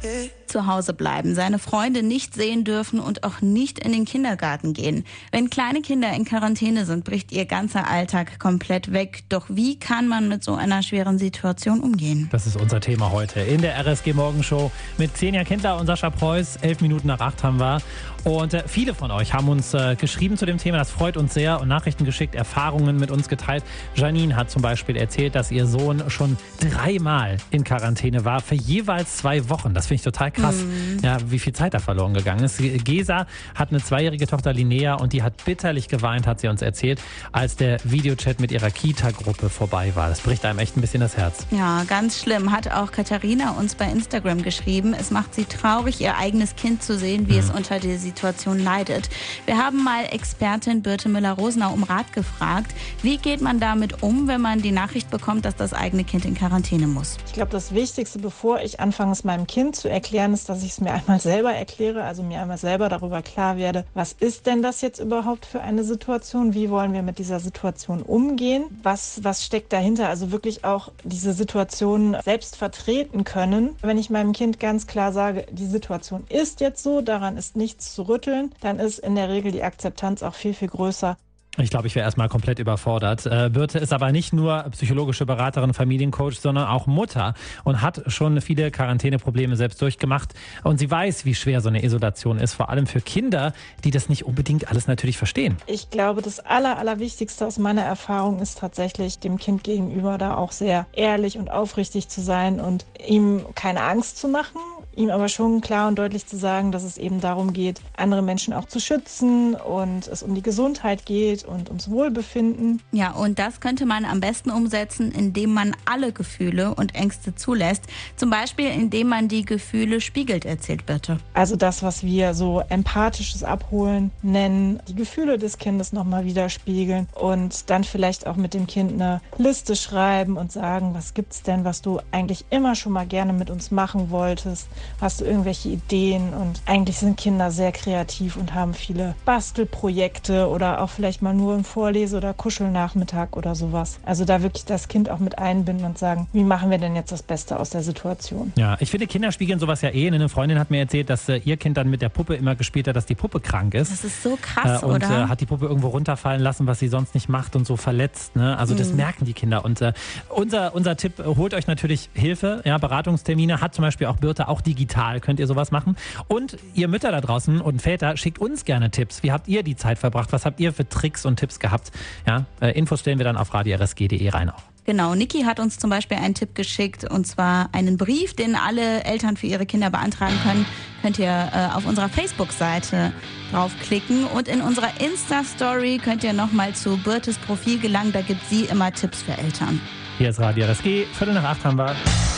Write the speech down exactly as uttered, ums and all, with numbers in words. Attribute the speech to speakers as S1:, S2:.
S1: Zu Hause bleiben, seine Freunde nicht sehen dürfen und auch nicht in den Kindergarten gehen. Wenn kleine Kinder in Quarantäne sind, bricht ihr ganzer Alltag komplett weg. Doch wie kann man mit so einer schweren Situation umgehen?
S2: Das ist unser Thema heute in der R S G Morgenshow mit Xenia Kindler und Sascha Preuß. Elf Minuten nach acht haben wir. Und äh, viele von euch haben uns äh, geschrieben zu dem Thema. Das freut uns sehr und Nachrichten geschickt, Erfahrungen mit uns geteilt. Janine hat zum Beispiel erzählt, dass ihr Sohn schon dreimal in Quarantäne war für jeweils zwei Wochen. Das finde ich total krass. Mhm. Ja, wie viel Zeit da verloren gegangen ist. Gesa hat eine zweijährige Tochter Linnea und die hat bitterlich geweint, hat sie uns erzählt, als der Videochat mit ihrer Kita-Gruppe vorbei war. Das bricht einem echt ein bisschen das Herz.
S1: Ja, ganz schlimm. Hat auch Katharina uns bei Instagram geschrieben. Es macht sie traurig, ihr eigenes Kind zu sehen, wie mhm. es unter der Situation leidet. Wir haben mal Expertin Birte Müller-Rosenau um Rat gefragt. Wie geht man damit um, wenn man die Nachricht bekommt, dass das eigene Kind in Quarantäne muss?
S3: Ich glaube, das Wichtigste, bevor ich anfange, es meinem Kind zu erklären, ist, dass ich es mir einmal selber erkläre, also mir einmal selber darüber klar werde, was ist denn das jetzt überhaupt für eine Situation? Wie wollen wir mit dieser Situation umgehen? Was, was steckt dahinter? Also wirklich auch diese Situation selbst vertreten können. Wenn ich meinem Kind ganz klar sage, die Situation ist jetzt so, daran ist nichts zu rütteln, dann ist in der Regel die Akzeptanz auch viel, viel größer.
S2: Ich glaube, ich wäre erstmal komplett überfordert. Äh, Birte ist aber nicht nur psychologische Beraterin, Familiencoach, sondern auch Mutter und hat schon viele Quarantäneprobleme selbst durchgemacht. Und sie weiß, wie schwer so eine Isolation ist, vor allem für Kinder, die das nicht unbedingt alles natürlich verstehen.
S3: Ich glaube, das Aller, Allerwichtigste aus meiner Erfahrung ist tatsächlich, dem Kind gegenüber da auch sehr ehrlich und aufrichtig zu sein und ihm keine Angst zu machen, ihm aber schon klar und deutlich zu sagen, dass es eben darum geht, andere Menschen auch zu schützen und es um die Gesundheit geht und ums Wohlbefinden.
S1: Ja, und das könnte man am besten umsetzen, indem man alle Gefühle und Ängste zulässt. Zum Beispiel, indem man die Gefühle spiegelt, erzählt Birte.
S3: Also das, was wir so empathisches Abholen nennen, die Gefühle des Kindes nochmal widerspiegeln und dann vielleicht auch mit dem Kind eine Liste schreiben und sagen, was gibt's denn, was du eigentlich immer schon mal gerne mit uns machen wolltest? Hast du irgendwelche Ideen? Und eigentlich sind Kinder sehr kreativ und haben viele Bastelprojekte oder auch vielleicht mal nur einen Vorlese- oder Kuschelnachmittag oder sowas. Also da wirklich das Kind auch mit einbinden und sagen, wie machen wir denn jetzt das Beste aus der Situation?
S2: Ja, ich finde, Kinder spiegeln sowas ja eh. Eine Freundin hat mir erzählt, dass äh, ihr Kind dann mit der Puppe immer gespielt hat, dass die Puppe krank ist.
S1: Das ist so krass,
S2: äh, und,
S1: oder?
S2: Und äh, hat die Puppe irgendwo runterfallen lassen, was sie sonst nicht macht und so verletzt. Ne? Also mhm. das merken die Kinder. Und äh, unser, unser Tipp, äh, holt euch natürlich Hilfe. Ja, Beratungstermine hat zum Beispiel auch Birte, auch digital könnt ihr sowas machen. Und ihr Mütter da draußen und Väter, schickt uns gerne Tipps. Wie habt ihr die Zeit verbracht? Was habt ihr für Tricks und Tipps gehabt? Ja, äh, Infos stellen wir dann auf radio r s g punkt d e rein auch.
S1: Genau, Niki hat uns zum Beispiel einen Tipp geschickt, und zwar einen Brief, den alle Eltern für ihre Kinder beantragen können. Könnt ihr äh, auf unserer Facebook-Seite draufklicken, und in unserer Insta-Story könnt ihr nochmal zu Birtes Profil gelangen, da gibt sie immer Tipps für Eltern.
S2: Hier ist Radio R S G, Viertel nach acht haben wir.